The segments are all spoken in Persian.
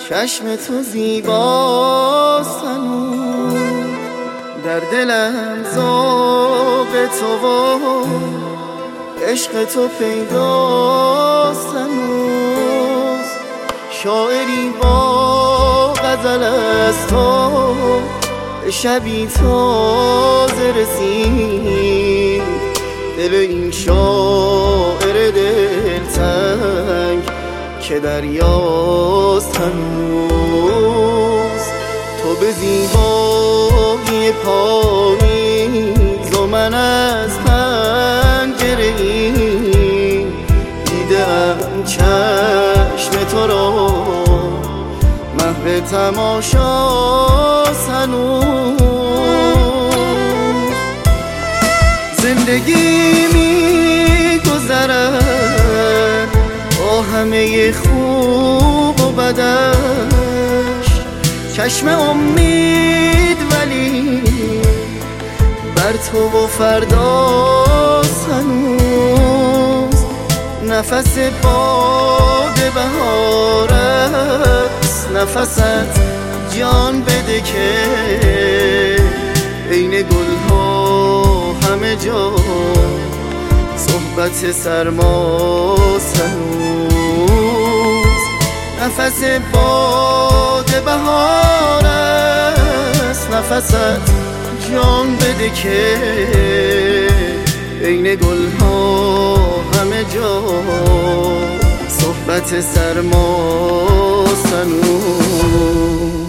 چشم تو زیباست هنوز، در دلم ذوق تو و عشق تو پیداست هنوز. شاعری با غزل از تو به شبی تازه رسید، دل این شاعر دلتنگ که دریاست هنوز. تو به زیبایی پاییز و من از پنجره ای دیدم چشم تو را محو تماشاست هنوز. زندگی می گذرد با همه خوب و بدش، چشم امید ولی بر تو و فرداست هنوز. نفس باد بهار است، نفست جان بده که بین گلها همه جا صحبت سرماست هنوز. نفس باد بهار است، نفست جان بده که بین گلها همه جا صحبت سرماست هنوز.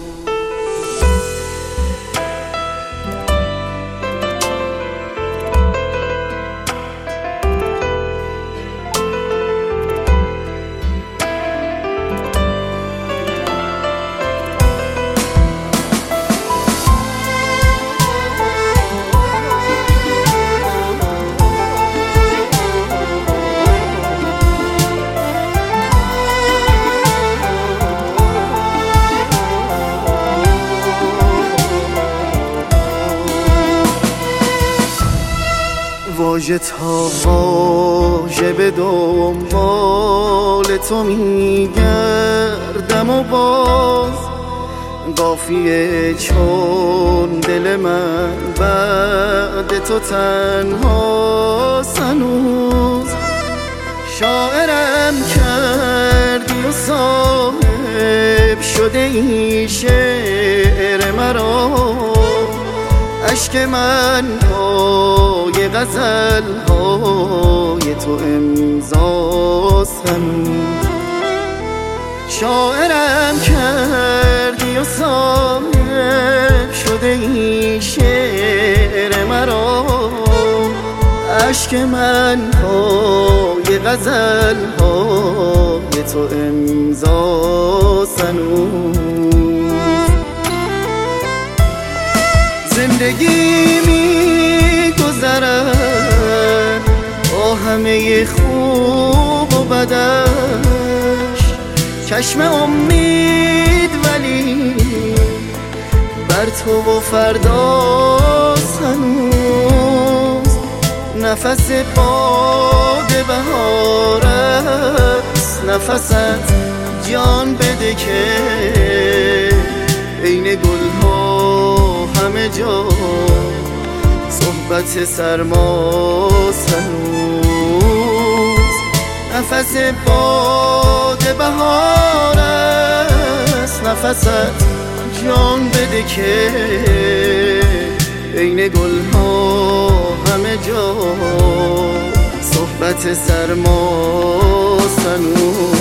واژه تا واژه به دنبال تو میگردم و باز قافیه چون دل من بعد تو تنهاست هنوز. شاعرم کردی و صاحب شده این شعر مرا، عشق من پای غزل های تو امضاست هنوز. شاعرم کردی و صاحب شده این شعر مرا، عشق من پای غزل های تو امضاست هنوز. زندگی می گذرد با همه خوب و بدش، چشم امید ولی بر تو و فرداست هنوز. نفس باد بهار است، نفست جان بده که بین گلها همه جا صحبت سرماست هنوز. نفس باد بهار است، نفست جان بده که بین گلها همه جا صحبت سرماست هنوز.